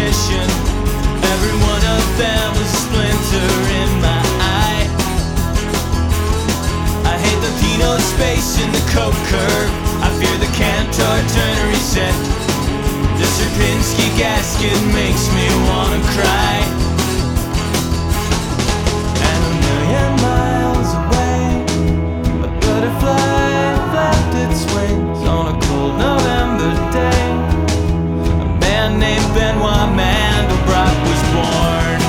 position. Every one of them a splinter in my eye. I hate the Pinot space in the Coke curve. I fear the Cantor turn reset. The Sierpinski gasket makes me wanna cry. And a million miles away, a butterfly flapped its wings on a cold November day. A man named Benoit Mandelbrot was born.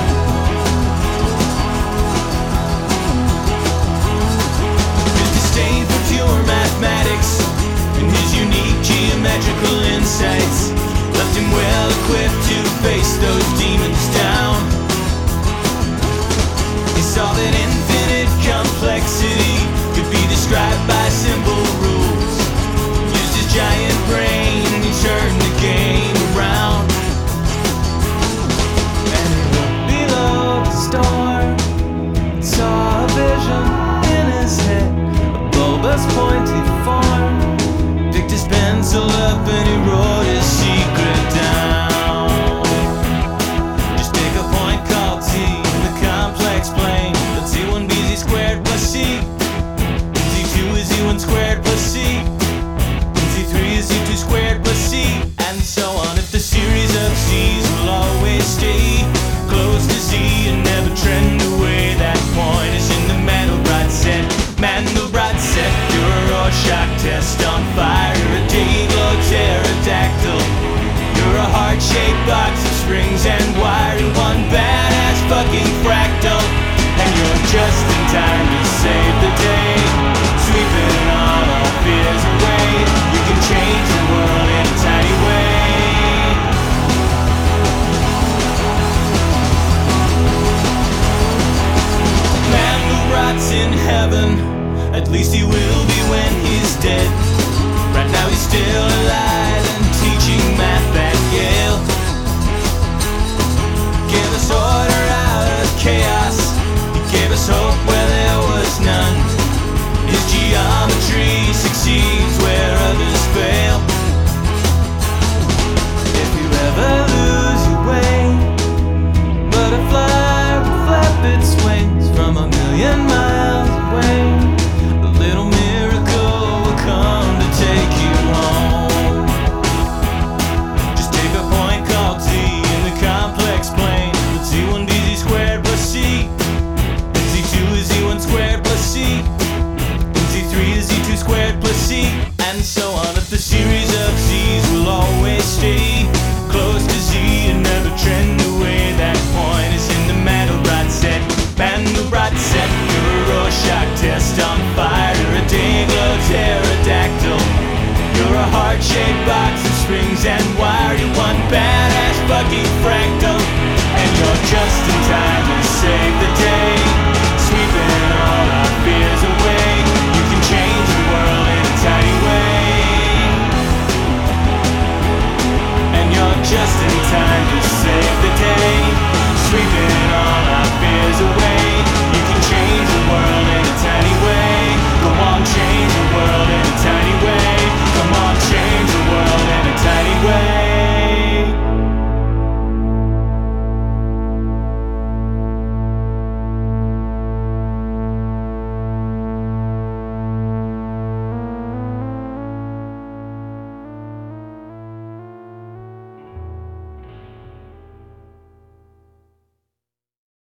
His disdain for pure mathematics and his unique geometrical insights left him well equipped to face those demons down. He saw that infinite complexity could be described by simple rules. Used his giant brain and he turned the game around. And he looked below the storm, saw a vision in his head, a bulbous pointy form. Picked his pencil up and he wrote his secret down. Just take a point called T in the complex plane. Let's see 1 b z squared plus c. Z2 is z1 squared plus c. Z3 is z2 squared plus c. And so on. If the series of c's will always stay close to z and never trend away, that point is in the Mandelbrot set. Mandelbrot set, you're a Rorschach test on fire. You're a Dayglow pterodactyl. You're a heart-shaped box of springs and wire. You're one badass fucking fractal. And you're just in time to save the day, sweeping all our fears away. You can change the world in a tiny way. Mandelbrot's in heaven, at least he will be when he's dead. Right now he's still alive and teaching math at Yale. Gave us order out of chaos. He gave us hope where there was none. His geometry succeeds where others fail. If you ever lose your way, butterfly will flap its wings from a million miles away. A little miracle will come to take you home. Just take a point called T in the complex plane. Let's see 1 b z squared plus c. Z2 is z1 squared plus c. Z3 is z2 squared plus c. And so